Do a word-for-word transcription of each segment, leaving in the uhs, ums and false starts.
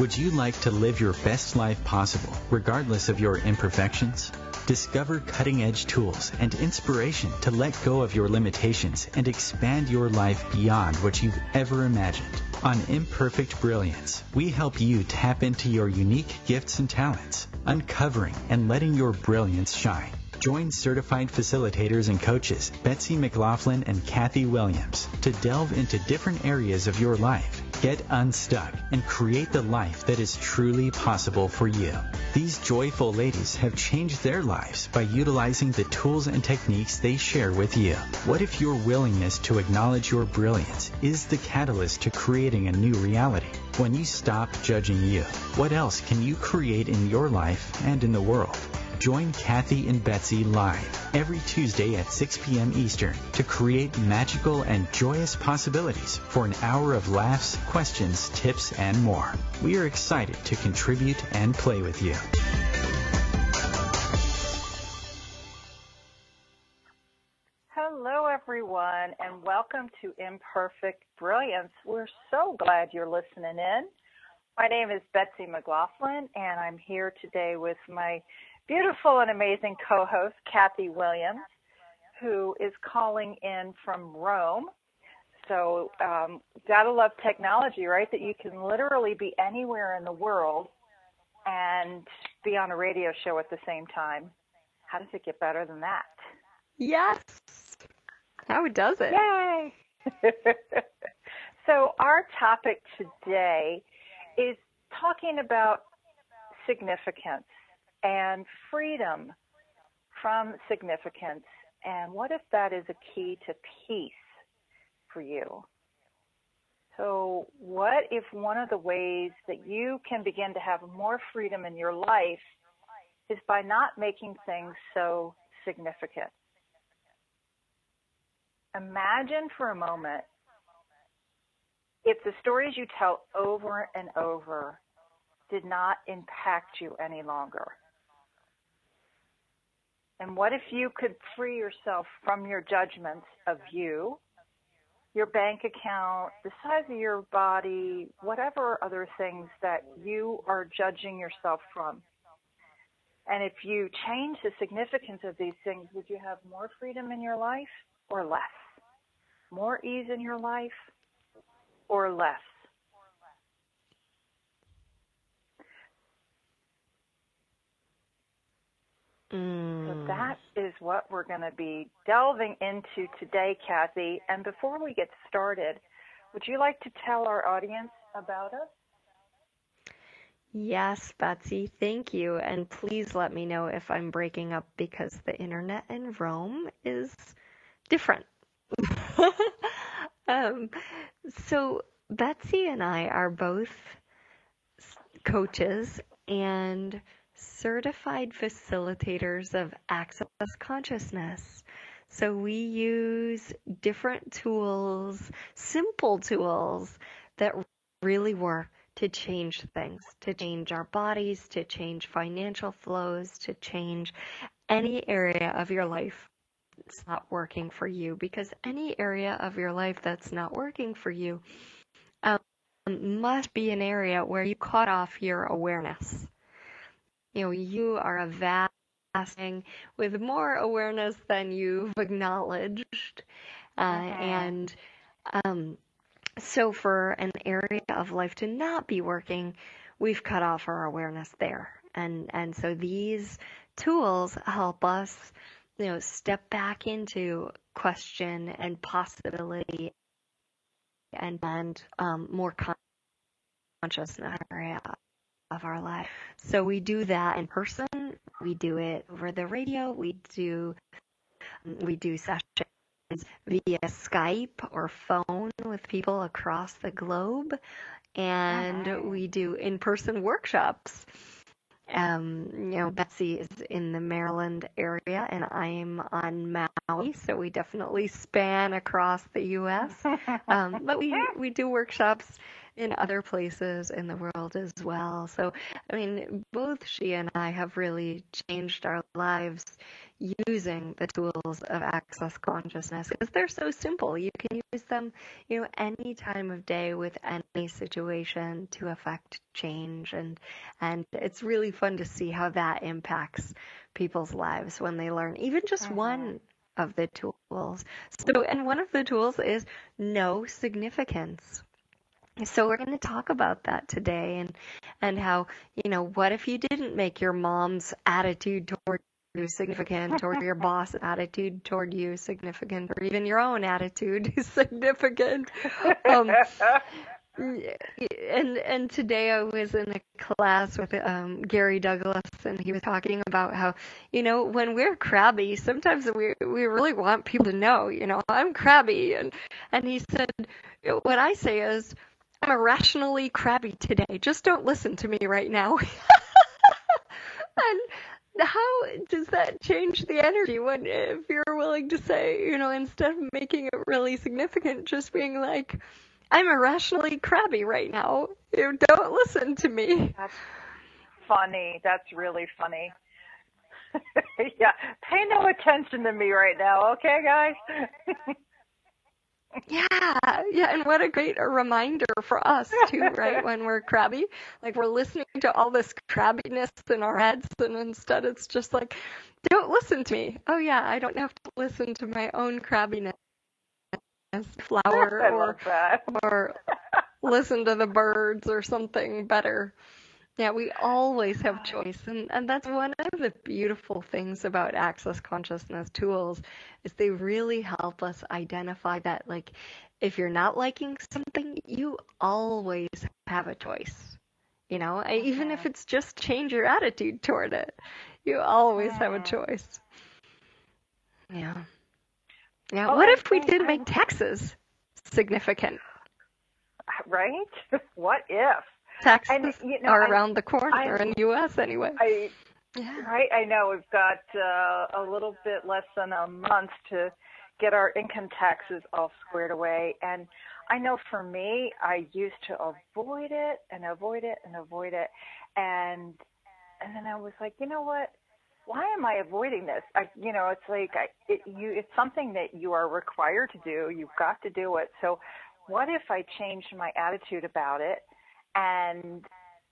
Would you like to live your best life possible, regardless of your imperfections? Discover cutting-edge tools and inspiration to let go of your limitations and expand your life beyond what you've ever imagined. On Imperfect Brilliance, we help you tap into your unique gifts and talents, uncovering and letting your brilliance shine. Join certified facilitators and coaches Betsy McLaughlin and Kathy Williams to delve into different areas of your life, get unstuck, and create the life that is truly possible for you. These joyful ladies have changed their lives by utilizing the tools and techniques they share with you. What if your willingness to acknowledge your brilliance is the catalyst to creating a new reality? When you stop judging you, what else can you create in your life and in the world? Join Kathy and Betsy live every Tuesday at six p.m. Eastern to create magical and joyous possibilities for an hour of laughs, questions, tips, and more. We are excited to contribute and play with you. Hello, everyone, and welcome to Imperfect Brilliance. We're so glad you're listening in. My name is Betsy McLaughlin, and I'm here today with my beautiful and amazing co-host, Kathy Williams, who is calling in from Rome. So, um, gotta love technology, right? That you can literally be anywhere in the world and be on a radio show at the same time. How does it get better than that? Yes. How does it? Yay! So our topic today is talking about significance and freedom from significance, and what if that is a key to peace for you? So what if one of the ways that you can begin to have more freedom in your life is by not making things so significant? Imagine for a moment if the stories you tell over and over did not impact you any longer. And what if you could free yourself from your judgments of you, your bank account, the size of your body, whatever other things that you are judging yourself from? And if you change the significance of these things, would you have more freedom in your life or less? More ease in your life or less? So that is what we're going to be delving into today, Kathy. And before we get started, would you like to tell our audience about us? Yes, Betsy, thank you. And please let me know if I'm breaking up because the internet in Rome is different. um, so Betsy and I are both coaches and certified facilitators of access consciousness. So we use different tools, simple tools that really work to change things, to change our bodies, to change financial flows, to change any area of your life that's not working for you. Because any area of your life that's not working for you um, must be an area where you cut off your awareness. You know, you are a vast thing with more awareness than you've acknowledged. Uh, Uh-huh. And um, so for an area of life to not be working, we've cut off our awareness there. And, and so these tools help us, you know, step back into question and possibility and, and um, more consciousness area of our life. So we do that in person. We do it over the radio. We do we do sessions via Skype or phone with people across the globe, and Uh-huh. we do in-person workshops. Um, you know, Betsy is in the Maryland area, and I'm on Maui, so we definitely span across the U S Um, but we we do workshops in other places in the world as well. So, I mean, both she and I have really changed our lives using the tools of Access Consciousness because they're so simple. You can use them, you know, any time of day with any situation to affect change, and and it's really fun to see how that impacts people's lives when they learn even just Mm-hmm. one of the tools. So, and one of the tools is know significance. So we're going to talk about that today, and and how, you know, what if you didn't make your mom's attitude toward you significant, or your boss attitude toward you significant, or even your own attitude is significant. Um, and and today I was in a class with um, Gary Douglas, and he was talking about how, you know, when we're crabby, sometimes we we really want people to know, you know, I'm crabby, and and he said, what I say is, I'm irrationally crabby today. Just don't listen to me right now. And how does that change the energy when, if you're willing to say, you know, instead of making it really significant, just being like, I'm irrationally crabby right now. You don't listen to me. That's funny. That's really funny. Yeah, pay no attention to me right now, okay, guys? Yeah, yeah, and what a great reminder for us too, right? When we're crabby, like we're listening to all this crabbiness in our heads, and instead it's just like, don't listen to me. Oh yeah, I don't have to listen to my own crabbiness, flower, I or love that. or listen to the birds or something better. Yeah, we always have choice, and, and that's one of the beautiful things about Access Consciousness tools is they really help us identify that, like, if you're not liking something, you always have a choice. You know, I- even if Mm-hmm. it's just change your attitude toward it, you always have a Mm. choice. Yeah. Yeah. Well, What and, if we and did make I'm taxes significant? right. What if? And Taxes you know, are I, around the corner I, in the U S anyway. I, Yeah. right. I know we've got uh, a little bit less than a month to get our income taxes all squared away, and I know for me, I used to avoid it and avoid it and avoid it, and and then I was like, you know what? Why am I avoiding this? I, you know, it's like I, it, you, it's something that you are required to do. You've got to do it. So, what if I changed my attitude about it and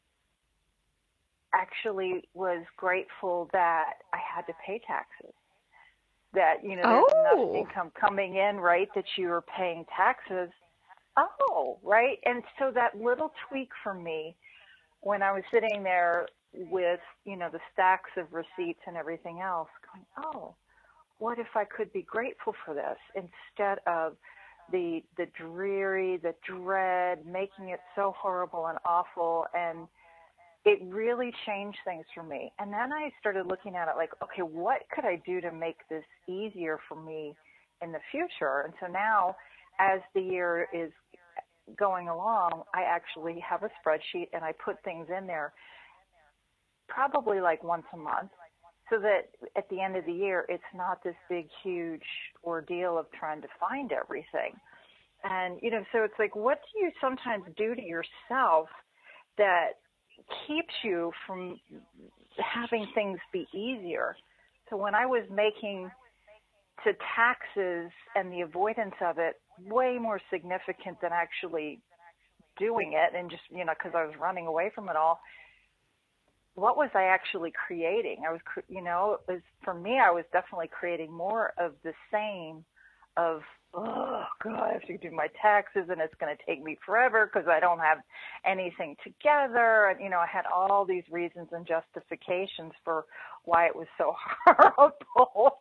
actually was grateful that I had to pay taxes? That, you know, there's enough Oh. income coming in, right, that you are paying taxes. Oh, right. And so that little tweak for me, when I was sitting there with, you know, the stacks of receipts and everything else, going, oh, what if I could be grateful for this instead of the the dreary, the dread, making it so horrible and awful, and it really changed things for me. And then I started looking at it like, okay, what could I do to make this easier for me in the future? And so now, as the year is going along, I actually have a spreadsheet and I put things in there probably like once a month so that at the end of the year, it's not this big, huge ordeal of trying to find everything. And, you know, so it's like, what do you sometimes do to yourself that keeps you from having things be easier? So when I was making to taxes and the avoidance of it way more significant than actually doing it, and just, you know, because I was running away from it all, what was I actually creating? I was, you know, it was, for me, I was definitely creating more of the same of, oh, God, I have to do my taxes and it's going to take me forever because I don't have anything together. And, you know, I had all these reasons and justifications for why it was so horrible.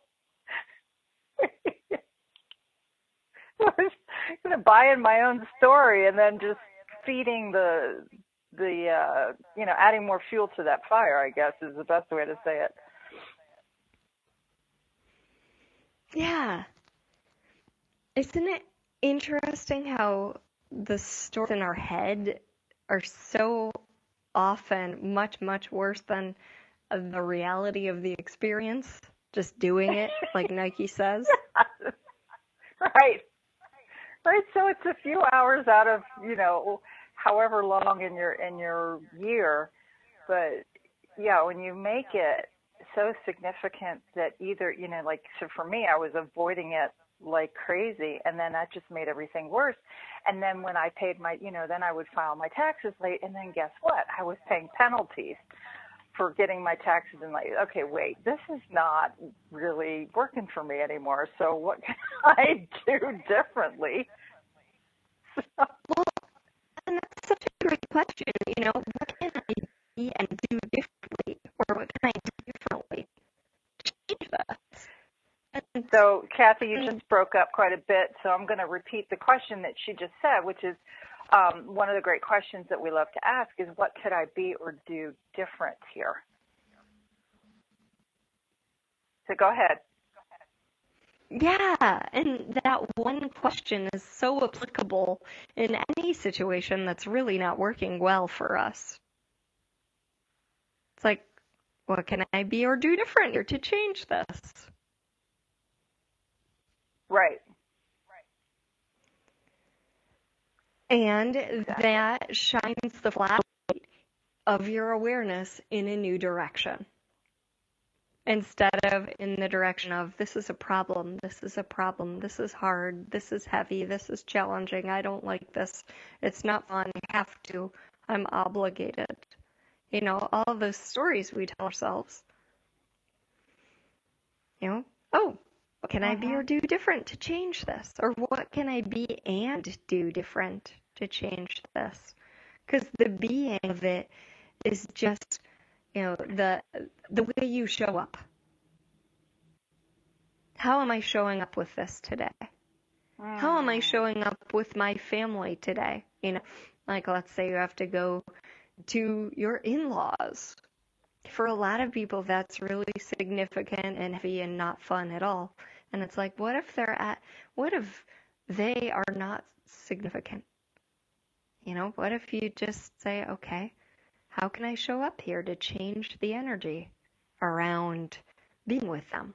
I was kind of buying my own story and then just feeding the, the, uh, you know, adding more fuel to that fire, I guess, is the best way to say it. Yeah. Isn't it interesting how the stories in our head are so often much, much worse than the reality of the experience? Just doing it, like Nike says. Right. Right. So it's a few hours out of, you know, however long in your in your year. But yeah, when you make it so significant that either, you know, like, so for me, I was avoiding it like crazy, and then that just made everything worse. And then when I paid my, you know, then I would file my taxes late, and then guess what? I was paying penalties for getting my taxes in late. Okay, wait, this is not really working for me anymore. So what can I do differently? Well, and that's such a great question. You know, what can I be and do differently, or what can I do differently to change that? And, So, Kathy, you just broke up quite a bit, so I'm going to repeat the question that she just said, which is um, one of the great questions that we love to ask is, what could I be or do different here? So go ahead. Yeah, and that one question is so applicable in any situation that's really not working well for us. It's like, what can I be or do different here to change this? Right. And that shines the flashlight of your awareness in a new direction. Instead of in the direction of, this is a problem, this is a problem, this is hard, this is heavy, this is challenging, I don't like this, it's not fun, I have to, I'm obligated. You know, all those stories we tell ourselves. You know, oh, what can uh-huh. I be or do different to change this? Or what can I be and do different to change this? Because the being of it is just, you know, the the way you show up. How am I showing up with this today? Mm. How am I showing up with my family today? You know, like, let's say you have to go to your in-laws. For a lot of people, that's really significant and heavy and not fun at all. And it's like, what if they're at, what if they are not significant? You know, what if you just say, okay, how can I show up here to change the energy around being with them?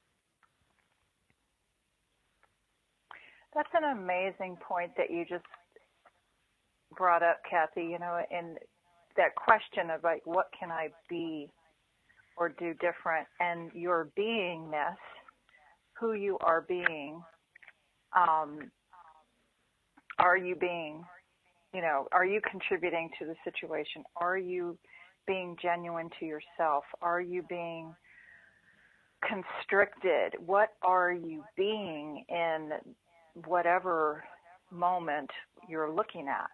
That's an amazing point that you just brought up, Kathy, you know, and that question of, like, what can I be or do different? And your beingness, who you are being, um, are you being, you know, are you contributing to the situation? Are you being genuine to yourself? Are you being constricted? What are you being in whatever moment you're looking at?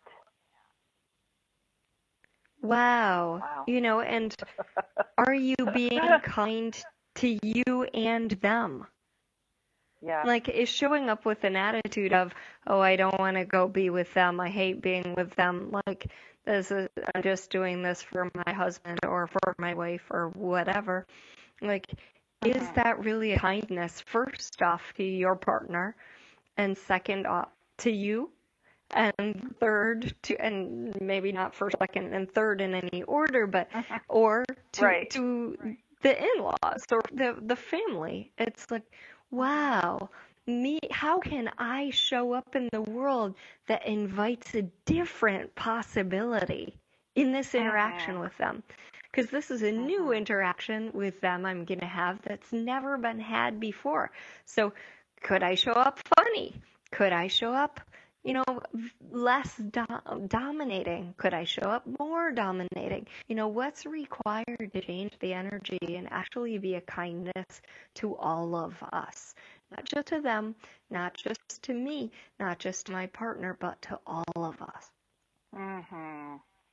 Wow. Wow. You know, and are you being kind to you and them? Yeah. Like, is showing up with an attitude of, oh, I don't want to go be with them, I hate being with them, like, this is, I'm just doing this for my husband or for my wife or whatever. Like, uh-huh. Is that really a kindness, first off, to your partner, and second off, to you? And third to, and maybe not first, second, and third in any order, but or to right. to the in-laws or the the family. It's like, wow, me. How can I show up in the world that invites a different possibility in this interaction uh-huh. with them? Because this is a uh-huh. new interaction with them I'm gonna have that's never been had before. So, could I show up funny? Could I show up, you know, less do- dominating? Could I show up more dominating? You know, what's required to change the energy and actually be a kindness to all of us? Not just to them, not just to me, not just to my partner, but to all of us. Mm-hmm.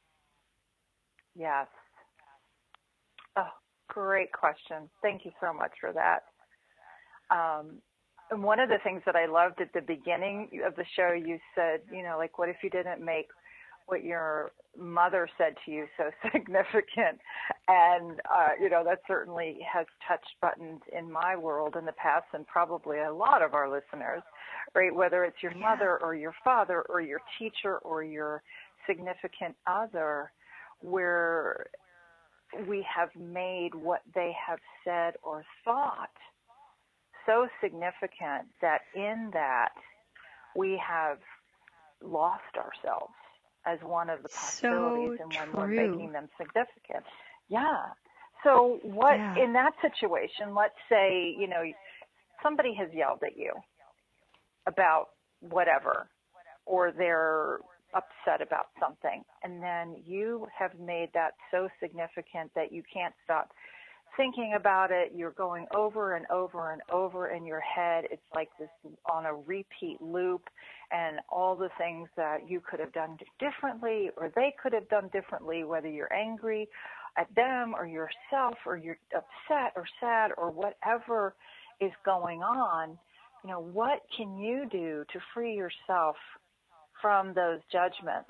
Yes. Oh, great question. Thank you so much for that. Um, And one of the things that I loved at the beginning of the show, you said, you know, like, what if you didn't make what your mother said to you so significant? And, uh, you know, that certainly has touched buttons in my world in the past, and probably a lot of our listeners, right? Whether it's your yeah. mother or your father or your teacher or your significant other, where we have made what they have said or thought so significant that in that we have lost ourselves as one of the So possibilities and when we're true. making them significant. Yeah. So what, Yeah. in that situation, let's say, you know, somebody has yelled at you about whatever, or they're upset about something, and then you have made that so significant that you can't stop thinking about it. You're going over and over and over in your head. It's like this on a repeat loop, and all the things that you could have done differently or they could have done differently, whether you're angry at them or yourself or you're upset or sad or whatever is going on. You know, what can you do to free yourself from those judgments?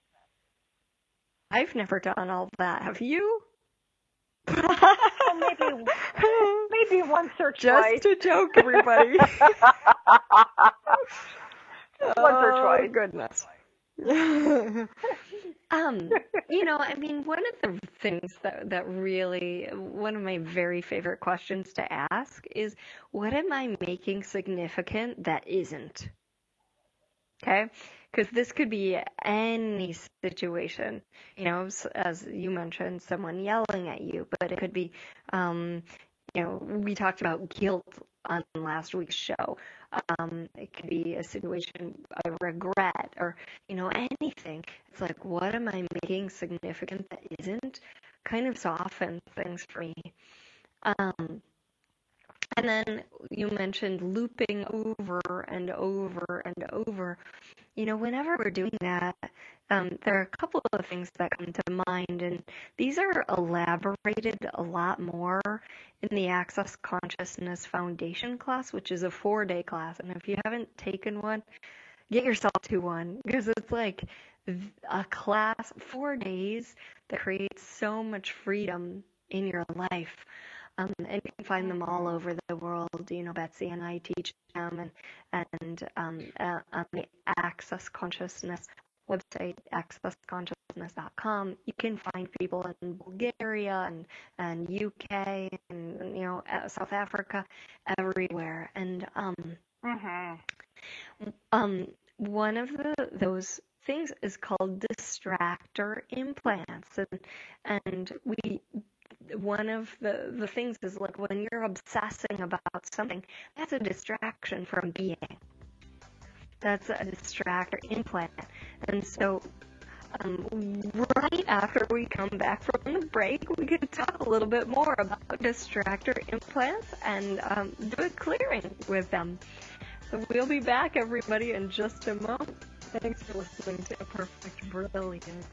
I've never done all that. Have you? Well, maybe, maybe once or twice. Just a joke, everybody. Once or twice. Oh, goodness. um, you know, I mean, one of the things that, that really, one of my very favorite questions to ask is, what am I making significant that isn't? Okay? Because this could be any situation, you know, as you mentioned, someone yelling at you, but it could be, um, you know, we talked about guilt on last week's show. Um, it could be a situation of regret or, you know, anything. It's like, what am I making significant that isn't? Kind of soften things for me. Um, and then you mentioned looping over and over and over. You know, whenever we're doing that, um, there are a couple of things that come to mind, and these are elaborated a lot more in the Access Consciousness Foundation class, which is a four-day class. And if you haven't taken one, get yourself to one, because it's like a class, four days that creates so much freedom in your life. Um, and you can find them all over the world. You know, Betsy and I teach them, and and um, uh, on the Access Consciousness website, access consciousness dot com, you can find people in Bulgaria and and U K and, you know, South Africa, everywhere. And um, Mm-hmm. um, one of the those things is called distractor implants, and and we. One of the, the things is like when you're obsessing about something, that's a distraction from being. That's a distractor implant. And so um, right after we come back from the break, we can talk a little bit more about distractor implants and um, do a clearing with them. So we'll be back, everybody, in just a moment. Thanks for listening to Imperfect Brilliance.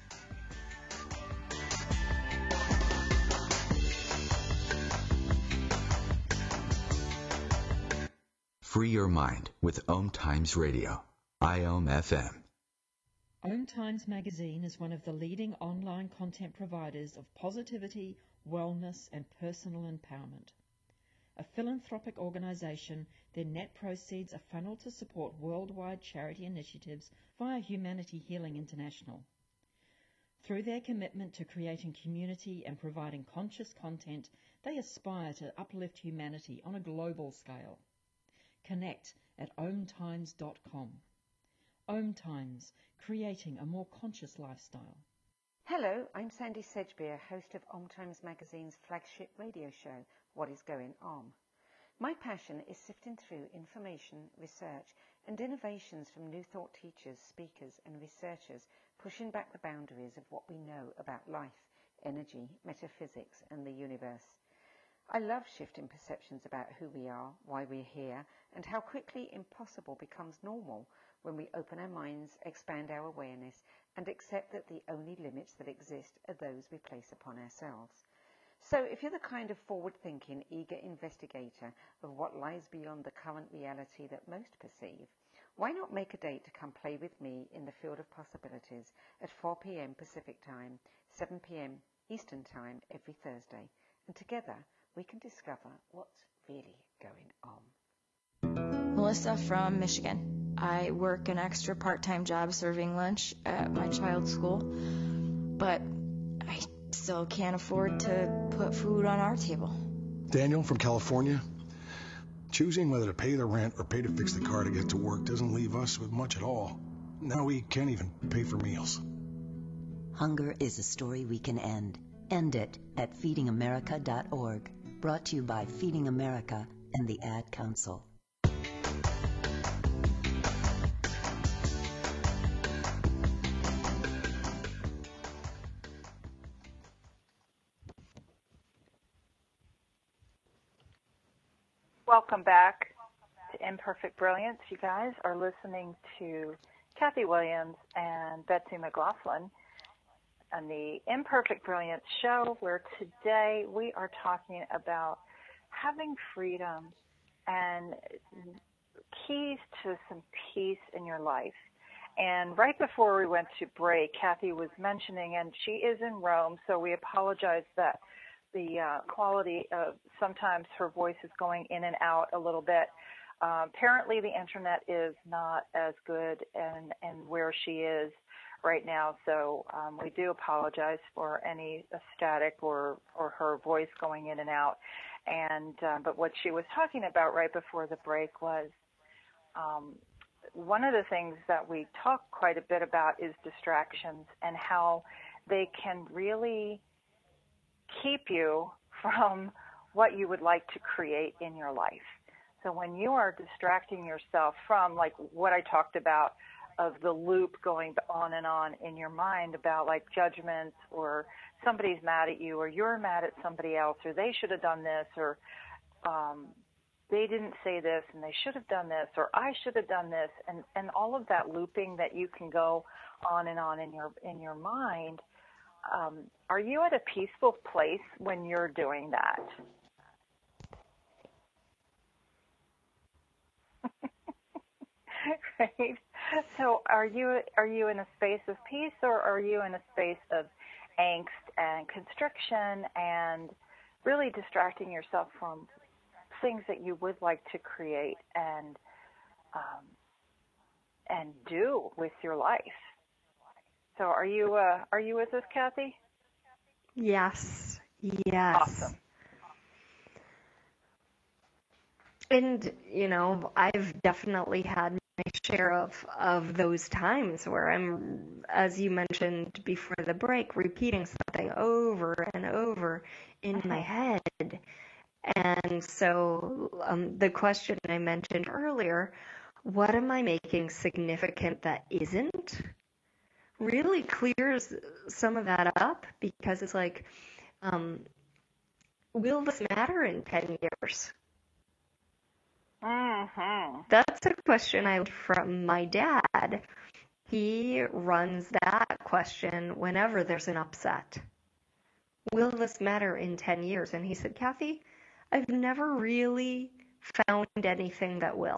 Free your mind with Om Times Radio, I O M F M. Om Times Magazine is one of the leading online content providers of positivity, wellness, and personal empowerment. A philanthropic organization, their net proceeds are funneled to support worldwide charity initiatives via Humanity Healing International. Through their commitment to creating community and providing conscious content, they aspire to uplift humanity on a global scale. Connect at om times dot com. Om Times, creating a more conscious lifestyle. Hello, I'm Sandy Sedgbeer, host of Om Times Magazine's flagship radio show, What is Going On? My passion is sifting through information, research, and innovations from New Thought teachers, speakers, and researchers, pushing back the boundaries of what we know about life, energy, metaphysics, and the universe. I love shifting perceptions about who we are, why we're here, and how quickly impossible becomes normal when we open our minds, expand our awareness, and accept that the only limits that exist are those we place upon ourselves. So if you're the kind of forward-thinking, eager investigator of what lies beyond the current reality that most perceive, why not make a date to come play with me in the field of possibilities at four p.m. Pacific Time, seven p.m. Eastern Time every Thursday, and together we can discover what's really going on. Melissa from Michigan. I work an extra part-time job serving lunch at my child's school, but I still can't afford to put food on our table. Daniel from California. Choosing whether to pay the rent or pay to fix the car to get to work doesn't leave us with much at all. Now we can't even pay for meals. Hunger is a story we can end. End it at feeding america dot org. Brought to you by Feeding America and the Ad Council. Welcome back to Imperfect Brilliance. You guys are listening to Kathy Williams and Betsy McLaughlin on the Imperfect Brilliance show, where today we are talking about having freedom and keys to some peace in your life. And right before we went to break, Kathy was mentioning, and she is in Rome, so we apologize that the uh, quality of sometimes her voice is going in and out a little bit. Uh, apparently the internet is not as good and, and where she is right now, so um, we do apologize for any static or, or her voice going in and out. And uh, but what she was talking about right before the break was um, one of the things that we talk quite a bit about is distractions and how they can really keep you from what you would like to create in your life. So when you are distracting yourself from, like what I talked about, of the loop going on and on in your mind about like judgments, or somebody's mad at you, or you're mad at somebody else, or they should have done this, or um, they didn't say this and they should have done this, or I should have done this, and, and all of that looping that you can go on and on in your in your mind. Um, are you at a peaceful place when you're doing that? Right? So are you are you in a space of peace, or are you in a space of angst and constriction and really distracting yourself from things that you would like to create and um, and do with your life? So are you uh, are you with us, Kathy? Yes. Yes. Awesome. And, you know, I've definitely had my share of, of those times where I'm, as you mentioned before the break, repeating something over and over in my head. And so um, the question I mentioned earlier, what am I making significant that isn't, really clears some of that up, because it's like, um, will this matter in ten years? Mm-hmm. That's a question I learned from my dad. He runs that question whenever there's an upset. Will this matter in ten years? And he said, Kathy, I've never really found anything that will.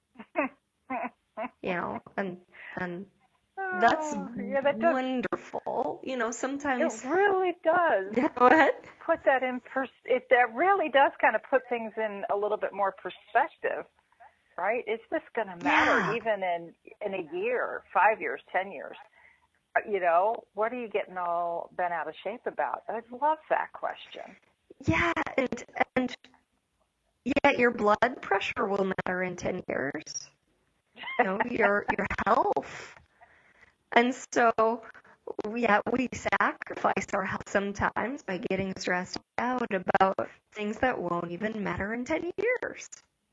You know, and and that's oh, yeah, that does, wonderful. You know, sometimes it really does. Yeah, go ahead. Put that in pers- it that really does kind of put things in a little bit more perspective, right? Is this going to matter Yeah. even in in a year, five years, ten years? You know, what are you getting all bent out of shape about? I love that question. Yeah, and and yeah, your blood pressure will matter in ten years. You know, your your health. And so, yeah, we sacrifice our health sometimes by getting stressed out about things that won't even matter in ten years.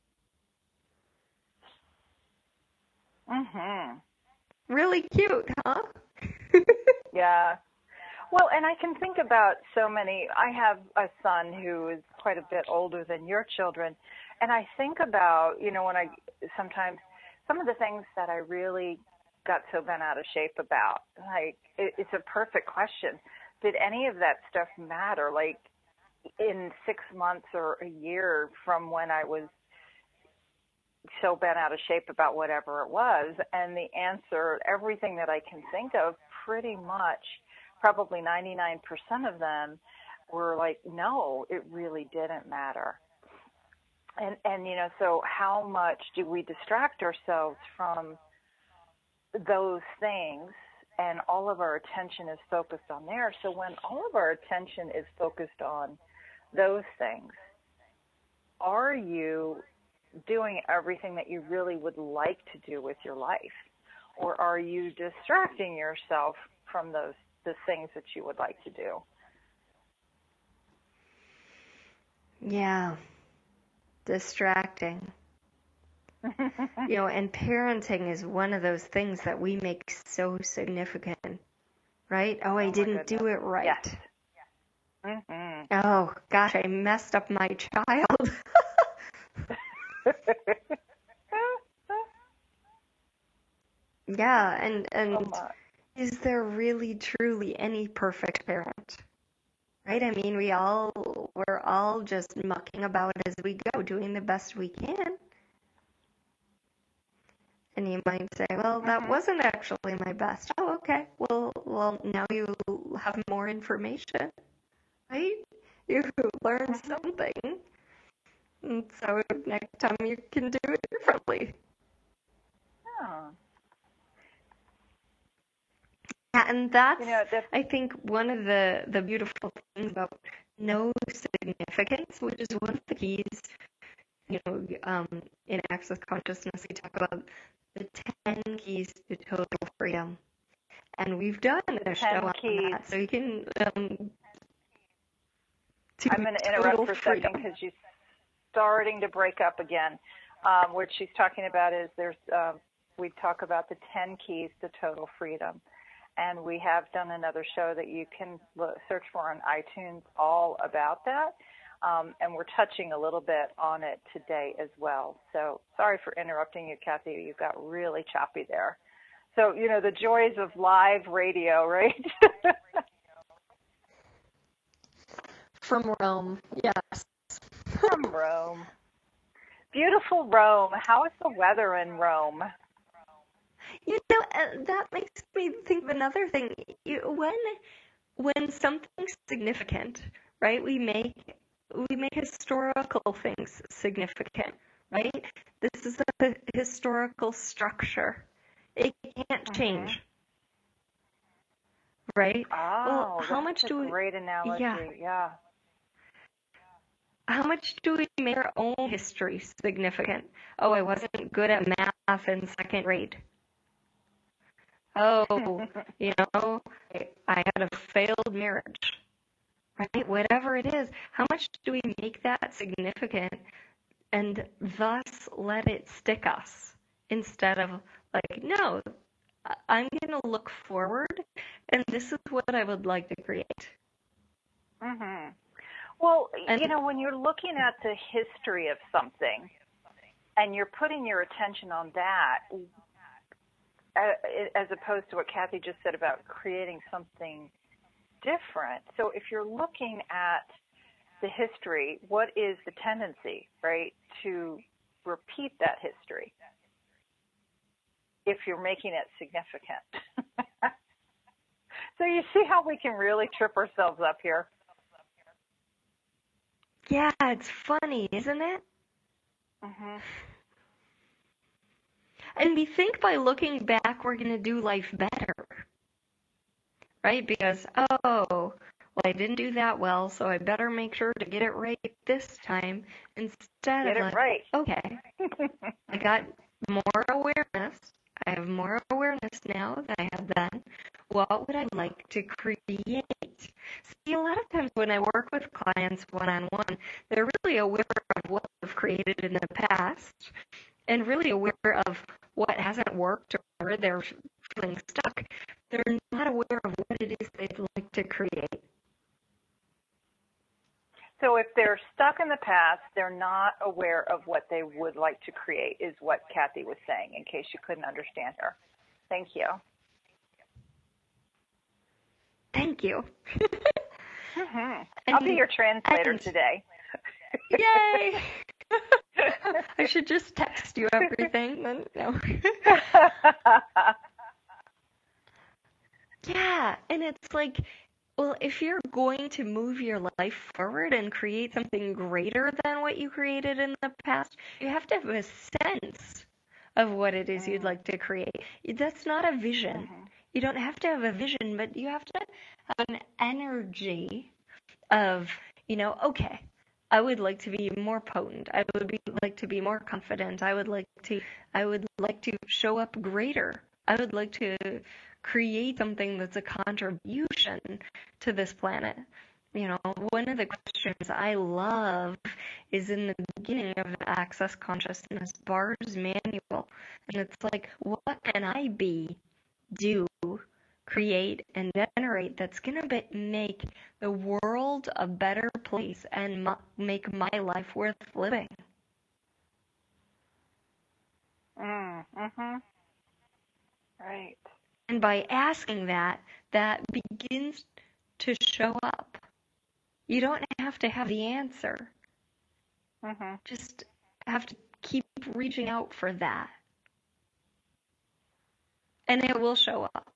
Mhm. Really cute, huh? Yeah. Well, and I can think about so many. I have a son who is quite a bit older than your children, and I think about, you know, when I sometimes some of the things that I really got so bent out of shape about. Like, it, it's a perfect question. Did any of that stuff matter? Like, in six months or a year from when I was so bent out of shape about whatever it was? And the answer, everything that I can think of, pretty much, probably ninety-nine percent of them were like, no, it really didn't matter. And, and you know, so how much do we distract ourselves from those things, and all of our attention is focused on there? So when all of our attention is focused on those things, are you doing everything that you really would like to do with your life? or are you distracting yourself from those the things that you would like to do? Yeah, distracting. You know, and parenting is one of those things that we make so significant, right? Oh, I Oh, my didn't do goodness. it right. Yes. Mm-hmm. Oh, gosh, I messed up my child. Yeah, and and So much. is there really truly any perfect parent? Right? I mean, we all we're all just mucking about as we go, doing the best we can. And you might say, well, that Mm-hmm. wasn't actually my best. Oh, okay. Well, well, now you have more information, right? You learned Mm-hmm. something. And so next time you can do it differently. Yeah. Yeah, and that's, You know, that's, I think, one of the, the beautiful things about no significance, which is one of the keys. You know, um, in Access Consciousness, we talk about the ten keys to total freedom. And we've done a show on keys. that, so you can, um, to I'm going to total interrupt for a freedom. second because you're starting to break up again. Um, what she's talking about is there's, uh, we talk about the ten keys to total freedom. And we have done another show that you can look, search for on iTunes all about that. Um, and we're touching a little bit on it today as well. So sorry for interrupting you, Kathy. You got really choppy there. So, you know, the joys of live radio, right? From Rome, yes. From Rome. Beautiful Rome. How is the weather in Rome? You know, uh, that makes me think of another thing. You, when when something's significant, right? We make we make historical things significant, right? This is a historical structure. It can't change, mm-hmm. right? Oh, well, how that's much a do we? great analogy. Yeah. yeah. How much do we make our own history significant? Oh, I wasn't good at math in second grade. Oh, you know, I, I had a failed marriage, right? Whatever it is, how much do we make that significant and thus let it stick us instead of like, no, I'm going to look forward and this is what I would like to create. Mm-hmm. Well, and, you know, when you're looking at the history of something and you're putting your attention on that, as opposed to what Kathy just said about creating something different. So if you're looking at the history, what is the tendency, right, to repeat that history if you're making it significant? So you see how we can really trip ourselves up here? Yeah, it's funny, isn't it? Mm-hmm. And we think by looking back we're going to do life better, right? Because, oh, well, I didn't do that well, so I better make sure to get it right this time instead get of it like, right. okay, I got more awareness. I have more awareness now than I had then. What would I like to create? See, a lot of times when I work with clients one-on-one, they're really aware of what they've created in the past and really aware of what hasn't worked or where they're feeling stuck. They're not aware of what it is they'd like to create. So if they're stuck in the past, they're not aware of what they would like to create, is what Kathy was saying, in case you couldn't understand her. Thank you. Thank you. Mm-hmm. I'll be your translator and, today. Yay! I should just text you everything. Then no. Yeah, and it's like, well, if you're going to move your life forward and create something greater than what you created in the past, you have to have a sense of what it is you'd like to create. That's not a vision. Mm-hmm. You don't have to have a vision, but you have to have an energy of, you know, okay, I would like to be more potent. I would be, like to be more confident. I would like to I would like to show up greater I would like to create something that's a contribution to this planet. You know, one of the questions I love is in the beginning of the Access Consciousness Bars manual. And it's like, what can I be, do, create, and generate that's going to make the world a better place and m- make my life worth living? Mm, mm-hmm. Right. And by asking that, that begins to show up. You don't have to have the answer. Mm-hmm. Just have to keep reaching out for that. And it will show up.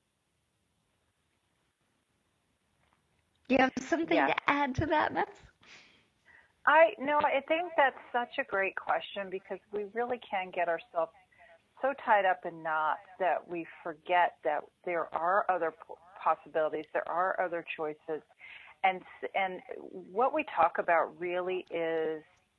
Do you have something Yes. to add to that, Beth? I no, I think that's such a great question because we really can get ourselves so tied up in knots that we forget that there are other possibilities, there are other choices, and and what we talk about really is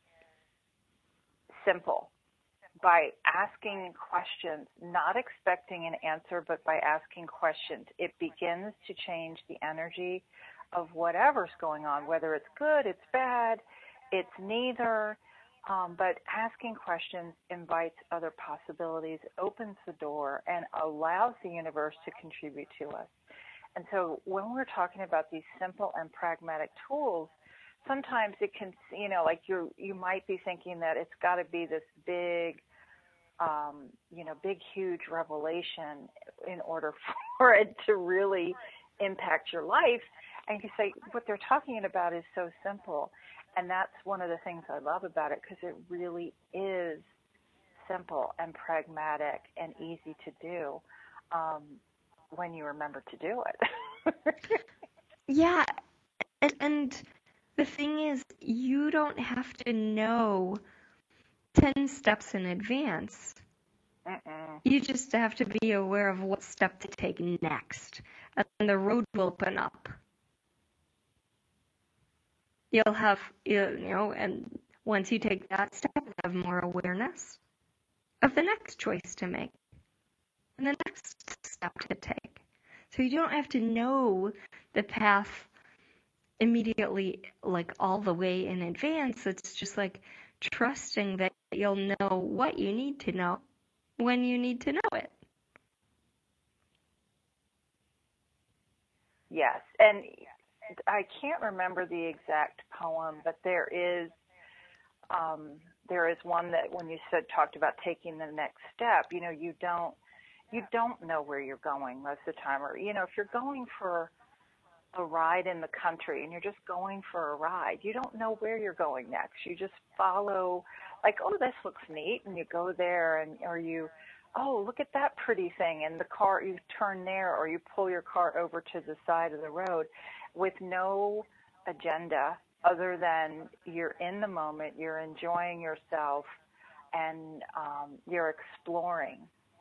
simple. By asking questions, not expecting an answer, but by asking questions, it begins to change the energy of whatever's going on, whether it's good, it's bad, it's neither. Um, but asking questions invites other possibilities, opens the door, and allows the universe to contribute to us. And so when we're talking about these simple and pragmatic tools, sometimes it can, you know, like you you might be thinking that it's got to be this big, um, you know, big, huge revelation in order for it to really impact your life. And you say, what they're talking about is so simple. And that's one of the things I love about it, because it really is simple and pragmatic and easy to do um, when you remember to do it. Yeah, and, and the thing is, you don't have to know ten steps in advance. Mm-mm. You just have to be aware of what step to take next, and the road will open up. You'll have, you know, and once you take that step, you have more awareness of the next choice to make and the next step to take. So you don't have to know the path immediately, like all the way in advance. It's just like trusting that you'll know what you need to know when you need to know it. Yes, and I can't remember the exact poem, but there is um, there is one that when you said talked about taking the next step, you know, you don't you don't know where you're going most of the time, or you know, if you're going for a ride in the country and you're just going for a ride, you don't know where you're going next. You just follow, like, oh, this looks neat, and you go there, and or you, oh, look at that pretty thing, and the car, you turn there, or you pull your car over to the side of the road with no agenda other than you're in the moment, you're enjoying yourself, and um, you're exploring.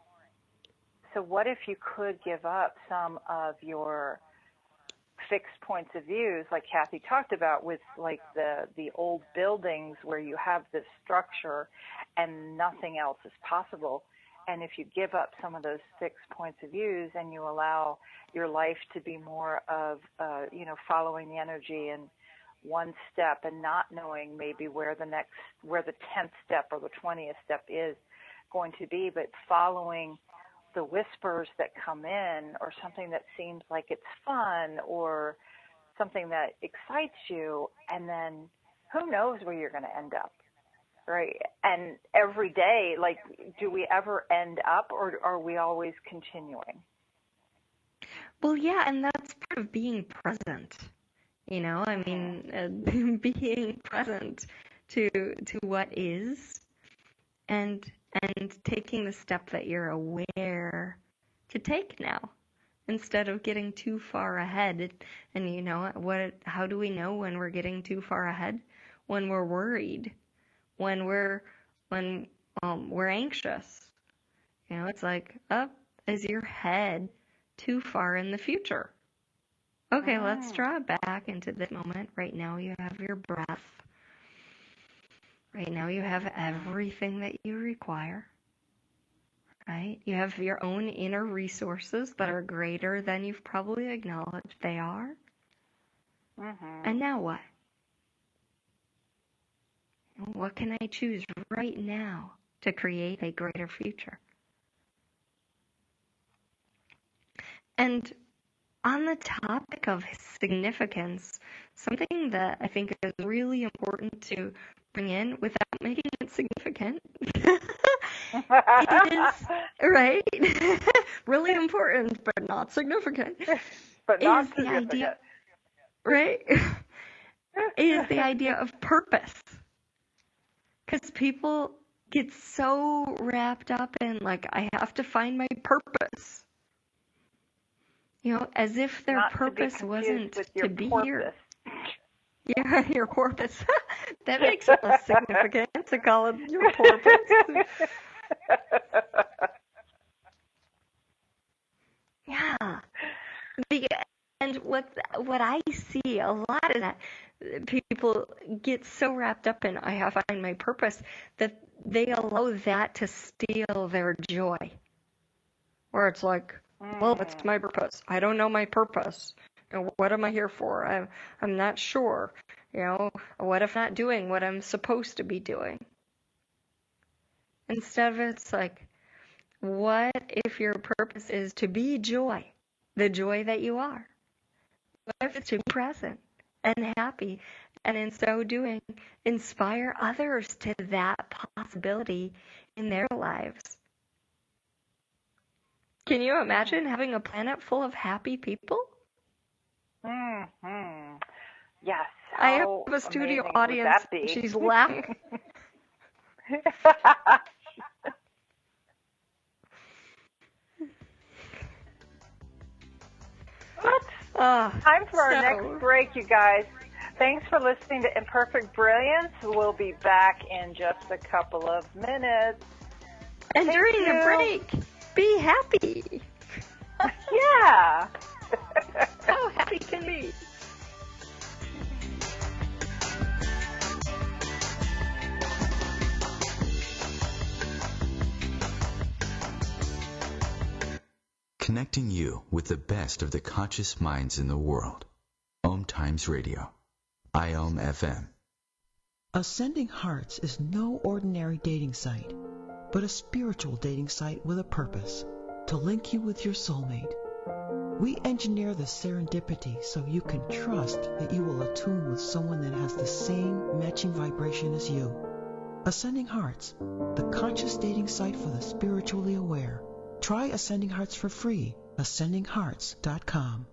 So what if you could give up some of your fixed points of views, like Kathy talked about, with like the the old buildings where you have this structure and nothing else is possible? And if you give up some of those fixed points of views and you allow your life to be more of, uh, you know, following the energy and one step and not knowing maybe where the next, where the tenth step or the twentieth step is going to be, but following the whispers that come in, or something that seems like it's fun, or something that excites you, and then who knows where you're going to end up, right? And every day, like, do we ever end up, or are we always continuing? Well, yeah, and that's part of being present. You know, I mean, uh, being present to to what is, and and taking the step that you're aware to take now, instead of getting too far ahead. And you know what? How do we know when we're getting too far ahead? When we're worried, when we're when um, we're anxious. You know, it's like, up oh, is your head too far in the future? Okay, Oh. let's draw it back into this moment. Right now you have your breath. Right now you have everything that you require. right? You have your own inner resources that are greater than you've probably acknowledged they are. Mm-hmm. And now what? What can I choose right now to create a greater future? And on the topic of significance, something that I think is really important to bring in without making it significant is, right? Really important, but not significant. But not is the significant. idea, right? is the idea of purpose. Because people get so wrapped up in, like, I have to find my purpose. You know, as if their Not purpose to wasn't with your to be porpoise. here. Yeah, your porpoise. That makes it less significant to call it your porpoise. Yeah. And what what I see a lot of that, people get so wrapped up in I have to find my purpose that they allow that to steal their joy. Where it's like, mm. well, what's my purpose? I don't know my purpose. And what am I here for? I'm I'm not sure. You know, what if I'm not doing what I'm supposed to be doing? Instead of it's like, what if your purpose is to be joy, the joy that you are? What if it's to be present and happy, and in so doing, inspire others to that possibility in their lives? Can you imagine having a planet full of happy people? Mm-hmm. Yes. I have a studio audience. She's laughing. Uh, Time for our so. next break, you guys. Thanks for listening to Imperfect Brilliance. We'll be back in just a couple of minutes. And Thank during you. the break, be happy. Yeah. How happy can be. Connecting you with the best of the conscious minds in the world. Om Times Radio. I O M F M. Ascending Hearts is no ordinary dating site, but a spiritual dating site with a purpose, to link you with your soulmate. We engineer the serendipity so you can trust that you will attune with someone that has the same matching vibration as you. Ascending Hearts, the conscious dating site for the spiritually aware. Try Ascending Hearts for free. ascending hearts dot com.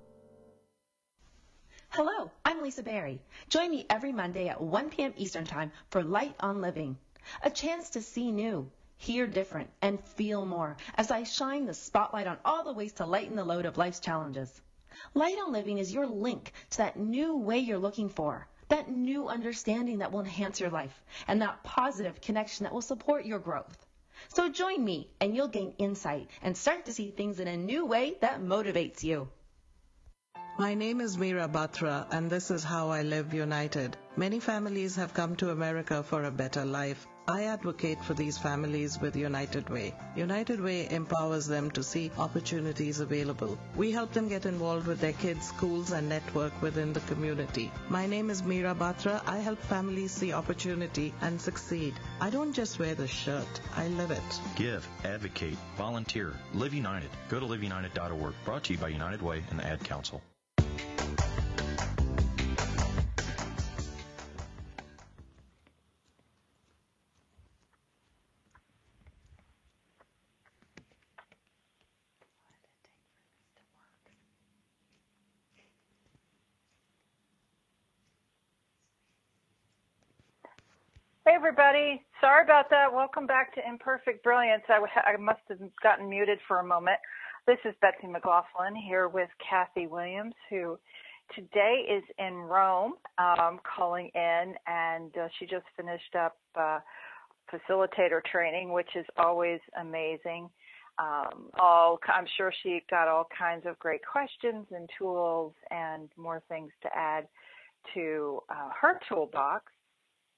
Hello, I'm Lisa Berry. Join me every Monday at one p.m. Eastern Time for Light on Living. A chance to see new, hear different, and feel more as I shine the spotlight on all the ways to lighten the load of life's challenges. Light on Living is your link to that new way you're looking for, that new understanding that will enhance your life, and that positive connection that will support your growth. So join me and you'll gain insight and start to see things in a new way that motivates you. My name is Meera Batra, and this is How I Live United. Many families have come to America for a better life. I advocate for these families with United Way. United Way empowers them to see opportunities available. We help them get involved with their kids' schools and network within the community. My name is Meera Batra. I help families see opportunity and succeed. I don't just wear the shirt, I live it. Give, advocate, volunteer, Live United. Go to live united dot org. Brought to you by United Way and the Ad Council. Hey, everybody. Sorry about that. Welcome back to Imperfect Brilliance. I, I must have gotten muted for a moment. This is Betsy McLaughlin here with Kathy Williams, who today is in Rome, um, calling in, and uh, she just finished up uh, facilitator training, which is always amazing. Um, all, I'm sure she got all kinds of great questions and tools and more things to add to uh, her toolbox.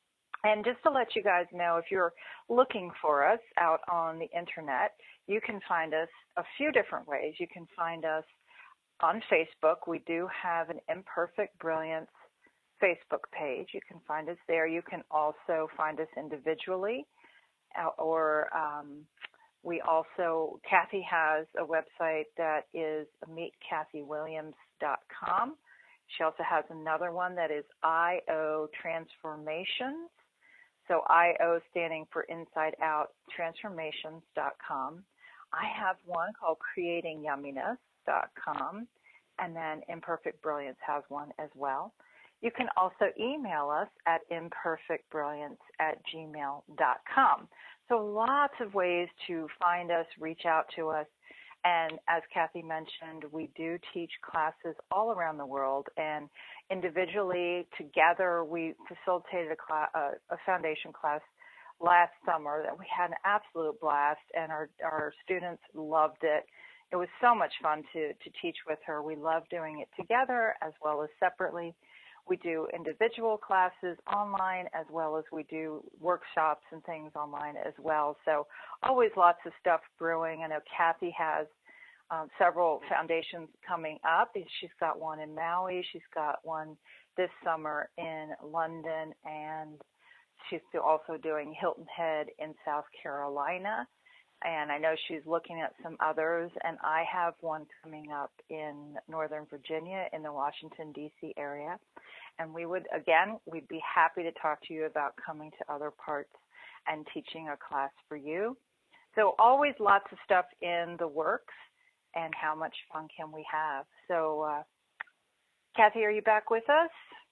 And just to let you guys know, if you're looking for us out on the internet, you can find us a few different ways. You can find us on Facebook. We do have an Imperfect Brilliance Facebook page. You can find us there. You can also find us individually, or um, we also, Kathy has a website that is meet kathy williams dot com. She also has another one that is I O Transformations. So I O standing for Inside Out Transformations dot com. I have one called creating yumminess dot com, and then Imperfect Brilliance has one as well. You can also email us at imperfect brilliance at gmail dot com. So lots of ways to find us, reach out to us. And as Kathy mentioned, we do teach classes all around the world, and individually, together, we facilitated a, class, a, a foundation class last summer that we had an absolute blast, and our, our students loved it. It was so much fun to, to teach with her. We love doing it together as well as separately. We do individual classes online as well as we do workshops and things online as well. So always lots of stuff brewing. I know Kathy has um, several foundations coming up. She's got one in Maui. She's got one this summer in London, and she's also doing Hilton Head in South Carolina. And I know she's looking at some others, and I have one coming up in Northern Virginia in the Washington, D C area. And we would, again, we'd be happy to talk to you about coming to other parts and teaching a class for you. So always lots of stuff in the works, and how much fun can we have? So, uh, Kathy, are you back with us?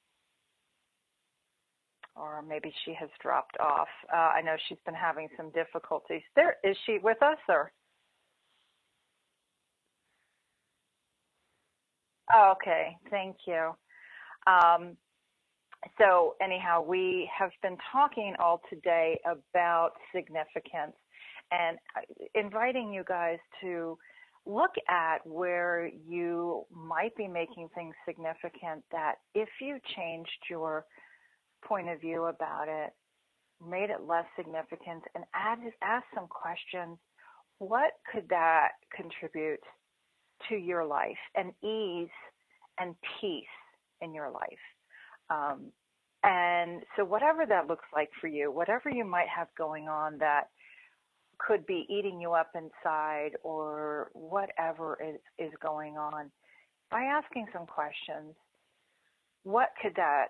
Or maybe she has dropped off. Uh, I know she's been having some difficulties. There, is she with us, or? Oh, okay, thank you. Um, so anyhow, we have been talking all today about significance and inviting you guys to look at where you might be making things significant, that if you changed your point of view about it, made it less significant, and add, ask some questions, what could that contribute to your life, and ease and peace in your life? Um, and so whatever that looks like for you, whatever you might have going on that could be eating you up inside, or whatever is, is going on, by asking some questions, what could that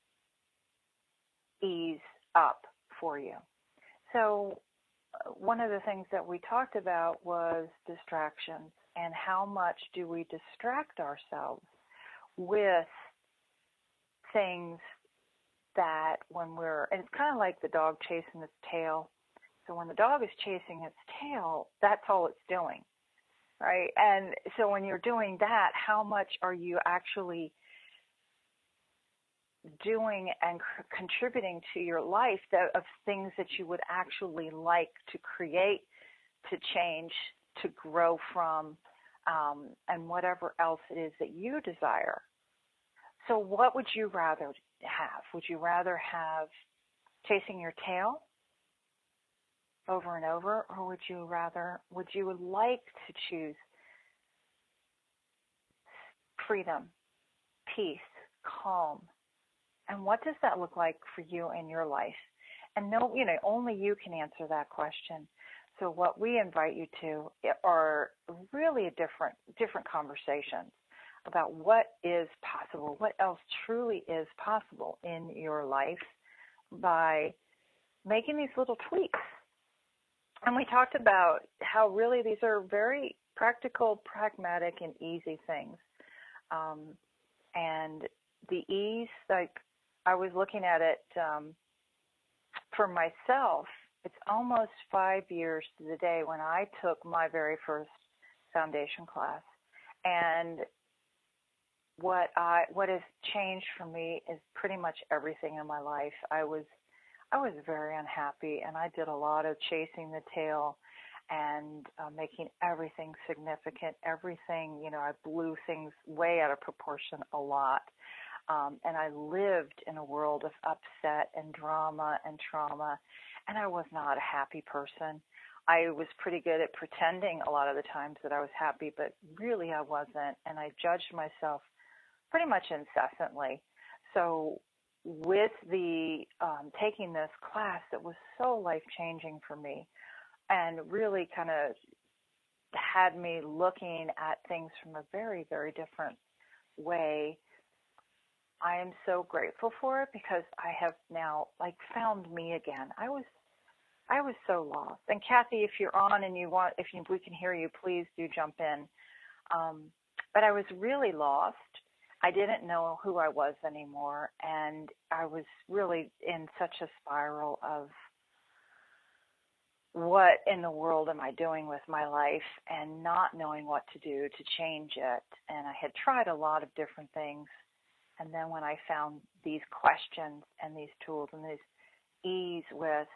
ease up for you? So uh, one of the things that we talked about was distractions, and how much do we distract ourselves with things that when we're, and it's kind of like the dog chasing its tail. So when the dog is chasing its tail, that's all it's doing, right? And so when you're doing that, how much are you actually doing and c- contributing to your life that, of things that you would actually like to create, to change, to grow from, um, and whatever else it is that you desire? So what would you rather have? Would you rather have chasing your tail over and over, or would you rather, would you like to choose freedom, peace, calm? And what does that look like for you in your life? And no, you know, only you can answer that question. So what we invite you to are really a different, different conversations about what is possible, what else truly is possible in your life by making these little tweaks. And we talked about how really these are very practical, pragmatic, and easy things. Um, and the ease, like I was looking at it um, for myself, it's almost five years to the day when I took my very first foundation class. And what I what has changed for me is pretty much everything in my life. I was I was very unhappy, and I did a lot of chasing the tail and uh, making everything significant, everything, you know, I blew things way out of proportion a lot. Um, and I lived in a world of upset and drama and trauma, and I was not a happy person. I was pretty good at pretending a lot of the times that I was happy, but really I wasn't, and I judged myself pretty much incessantly. So with the um, taking this class that was so life-changing for me and really kind of had me looking at things from a very, very different way, I am so grateful for it because I have now like found me again. I was I was so lost. And Kathy, if you're on and you want, if you, we can hear you, please do jump in. Um, but I was really lost. I didn't know who I was anymore, and I was really in such a spiral of what in the world am I doing with my life and not knowing what to do to change it. And I had tried a lot of different things. And then when I found these questions and these tools and this ease with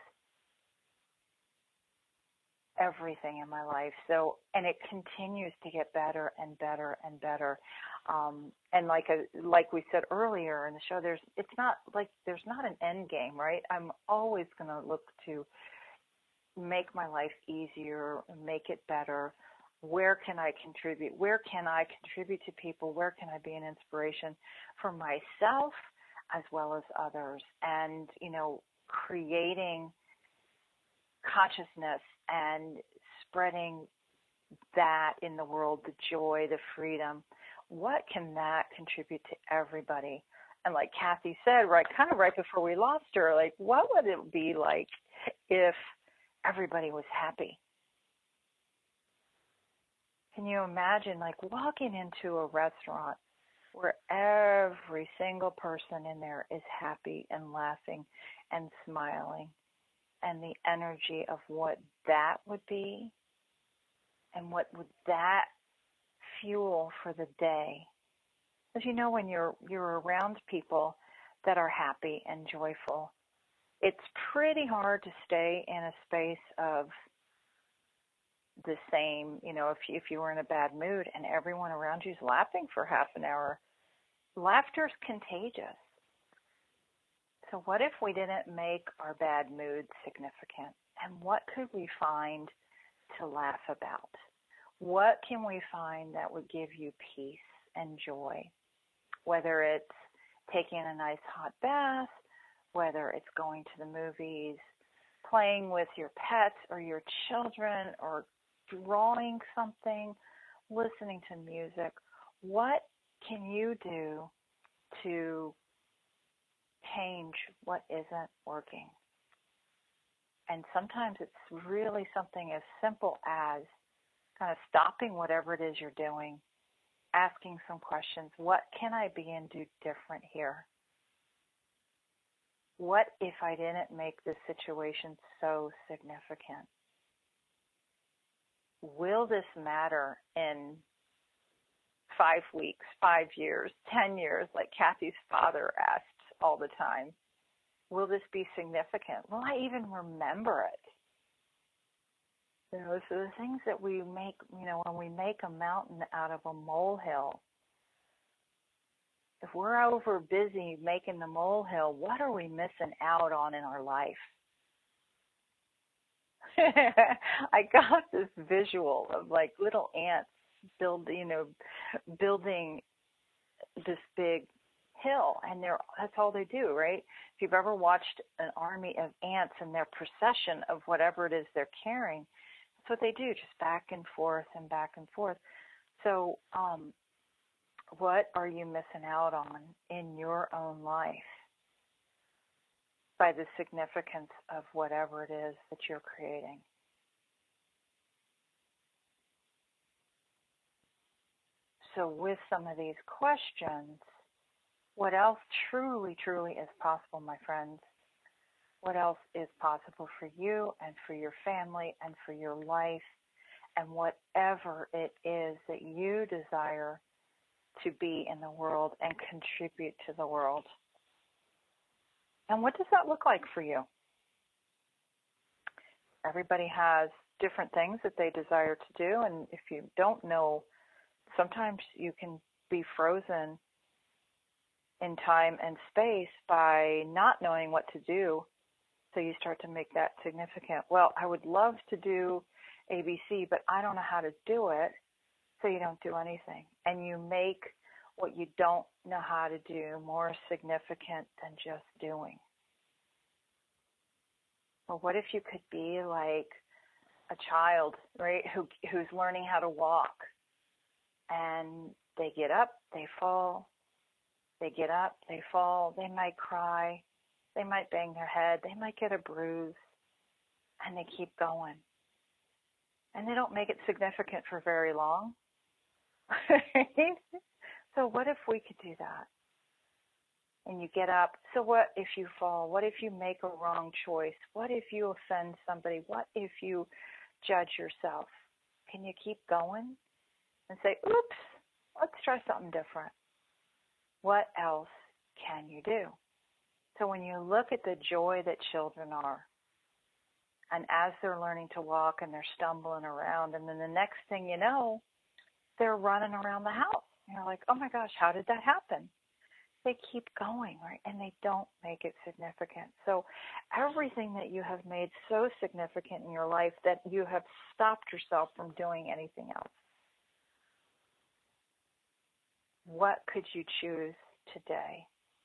everything in my life. So, and it continues to get better and better and better. Um, and like a, like we said earlier in the show, there's, it's not like, there's not an end game, right? I'm always going to look to make my life easier, make it better. Where can I contribute? Where can I contribute to people? Where can I be an inspiration for myself as well as others? And, you know, creating consciousness and spreading that in the world, the joy, the freedom. What can that contribute to everybody? And like Kathy said, right, kind of right before we lost her, like, what would it be like if everybody was happy? Can you imagine, like, walking into a restaurant where every single person in there is happy and laughing and smiling, and the energy of what that would be, and what would that fuel for the day? Because you know, when you're you're around people that are happy and joyful, it's pretty hard to stay in a space of the same, you know, if you, if you were in a bad mood and everyone around you is laughing for half an hour. Laughter's contagious. So what if we didn't make our bad moods significant? And what could we find to laugh about? What can we find that would give you peace and joy? Whether it's taking a nice hot bath, whether it's going to the movies, playing with your pets or your children, or drawing something, listening to music. What can you do to change what isn't working? And sometimes it's really something as simple as kind of stopping whatever it is you're doing, asking some questions. What can I be and do different here? What if I didn't make this situation so significant? Will this matter in five weeks, five years, ten years, like Kathy's father asked all the time? Will this be significant? Will I even remember it? You know, so the things that we make, you know, when we make a mountain out of a molehill, if we're over busy making the molehill, what are we missing out on in our life? I got this visual of like little ants build, you know, building this big hill, and they're that's all they do, right? If you've ever watched an army of ants and their procession of whatever it is they're carrying, that's what they do, just back and forth and back and forth. So, um, what are you missing out on in your own life by the significance of whatever it is that you're creating? So with some of these questions, what else truly, truly is possible, my friends? What else is possible for you and for your family and for your life and whatever it is that you desire to be in the world and contribute to the world? And what does that look like for you? Everybody has different things that they desire to do, and if you don't know, sometimes you can be frozen in time and space by not knowing what to do. So you start to make that significant. Well, I would love to do A B C, but I don't know how to do it. So you don't do anything. And you make what you don't know how to do more significant than just doing. Well, what if you could be like a child, right, who who's learning how to walk, and they get up, they fall, they get up, they fall, they might cry, they might bang their head, they might get a bruise, and they keep going. And they don't make it significant for very long. So what if we could do that? And you get up. So what if you fall? What if you make a wrong choice? What if you offend somebody? What if you judge yourself? Can you keep going and say, oops, let's try something different? What else can you do? So when you look at the joy that children are, and as they're learning to walk and they're stumbling around, and then the next thing you know, they're running around the house. You're like, oh my gosh, how did that happen? They keep going, right? And they don't make it significant. So everything that you have made so significant in your life that you have stopped yourself from doing anything else. What could you choose today?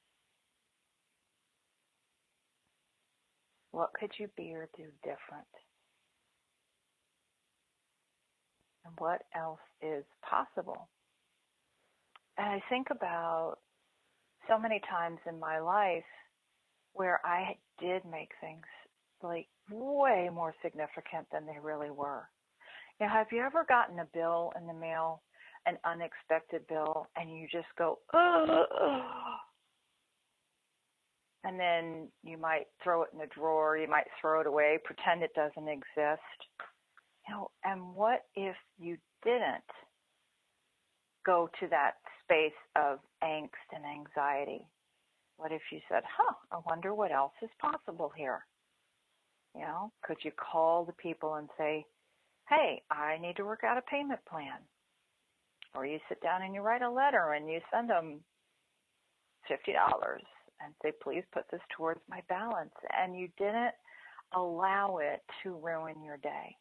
What could you be or do different? And what else is possible? And I think about so many times in my life where I did make things like way more significant than they really were. Now, have you ever gotten a bill in the mail, an unexpected bill, and you just go, oh, and then you might throw it in a drawer, you might throw it away, pretend it doesn't exist. You know, and what if you didn't go to that space of angst and anxiety? What if you said, huh, I wonder what else is possible here? You know, could you call the people and say, hey, I need to work out a payment plan? Or you sit down and you write a letter and you send them fifty dollars and say, please put this towards my balance. And you didn't allow it to ruin your day.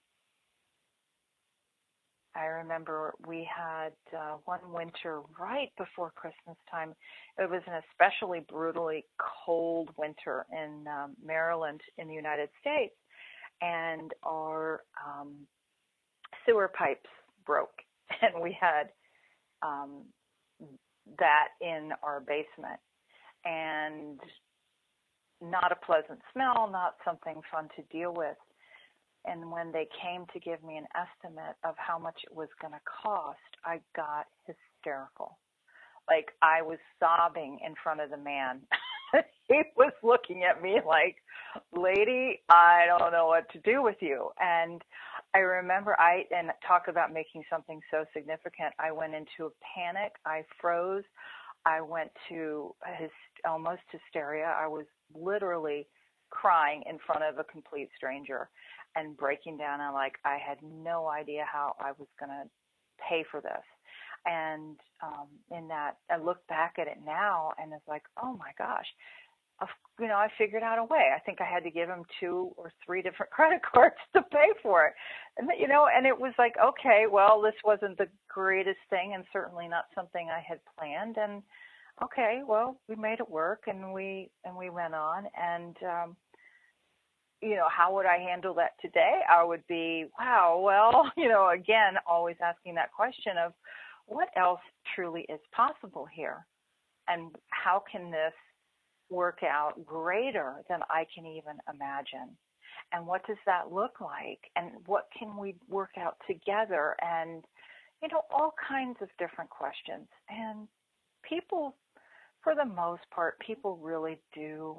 I remember we had uh, one winter right before Christmas time. It was an especially brutally cold winter in um, Maryland in the United States, and our um, sewer pipes broke, and we had um, that in our basement. And not a pleasant smell, not something fun to deal with. And when they came to give me an estimate of how much it was going to cost, I got hysterical. Like, I was sobbing in front of the man. He was looking at me like, lady, I don't know what to do with you. And I remember I, and talk about making something so significant, I went into a panic. I froze. I went to his, almost hysteria. I was literally crying in front of a complete stranger and breaking down. And like, I had no idea how I was going to pay for this. And um, in that, I look back at it now and it's like, oh my gosh, you know, I figured out a way. I think I had to give him two or three different credit cards to pay for it. And, you know, and it was like, okay, well, this wasn't the greatest thing and certainly not something I had planned. And okay, well, we made it work and we, and we went on. And, um, you know, how would I handle that today? I would be, wow, well, you know, again, always asking that question of what else truly is possible here? And how can this work out greater than I can even imagine? And what does that look like? And what can we work out together? And, you know, all kinds of different questions. And people, for the most part, people really do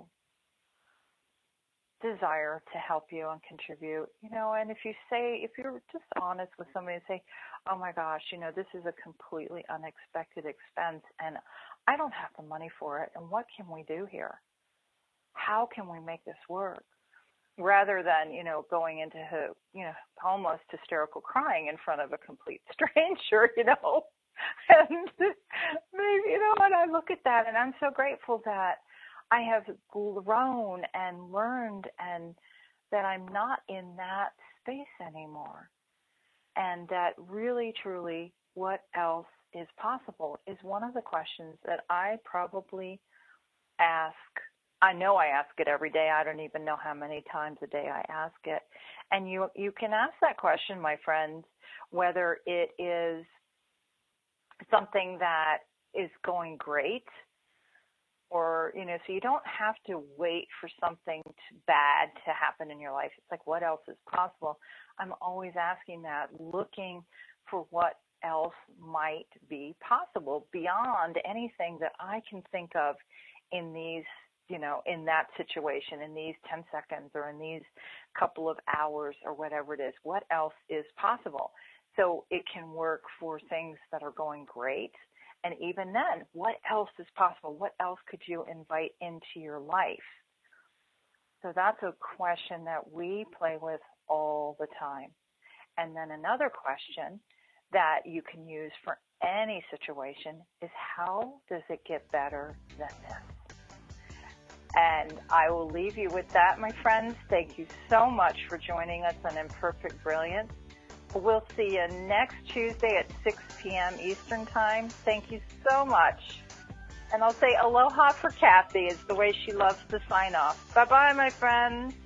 desire to help you and contribute, you know, and if you say, if you're just honest with somebody and say, oh my gosh, you know, this is a completely unexpected expense and I don't have the money for it, and what can we do here? How can we make this work? Rather than, you know, going into, you know, almost hysterical crying in front of a complete stranger, you know, And maybe, you know what, I look at that and I'm so grateful that I have grown and learned and that I'm not in that space anymore. And that really, truly, what else is possible is one of the questions that I probably ask. I know I ask it every day. I don't even know how many times a day I ask it. And you you can ask that question, my friends, whether it is something that is going great, or, you know, so you don't have to wait for something to, bad to happen in your life. It's like, what else is possible? I'm always asking that, looking for what else might be possible beyond anything that I can think of in these, you know, in that situation, in these ten seconds or in these couple of hours or whatever it is. What else is possible? So it can work for things that are going great. And even then, what else is possible? What else could you invite into your life? So that's a question that we play with all the time. And then another question that you can use for any situation is, how does it get better than this? And I will leave you with that, my friends. Thank you so much for joining us on Imperfect Brilliance. We'll see you next Tuesday at six p.m. Eastern Time. Thank you so much. And I'll say aloha for Kathy is the way she loves to sign off. Bye-bye, my friends.